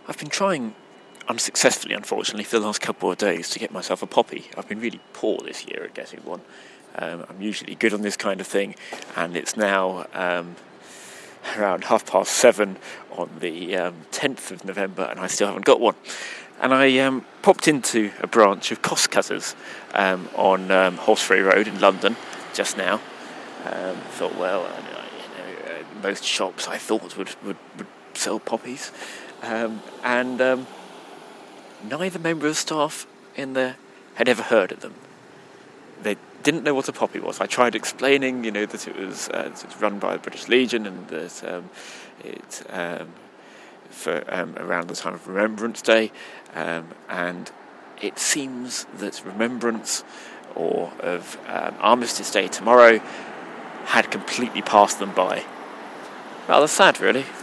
I've been trying unsuccessfully, unfortunately, for the last couple of days to get myself a poppy. I've been really poor this year at getting one. I'm usually good on this kind of thing, and it's now around 7:30 on the 10th of November, and I still haven't got one. And I popped into a branch of Cost Cutters on Horseferry Road in London just now. Thought, well, most shops I thought would sell poppies, and neither member of staff in there had ever heard of them. They didn't know what a poppy was. I tried explaining, that it was run by the British Legion and that it's for around the time of Remembrance Day, and it seems that Remembrance or of Armistice Day tomorrow had completely passed them by. Rather sad, really.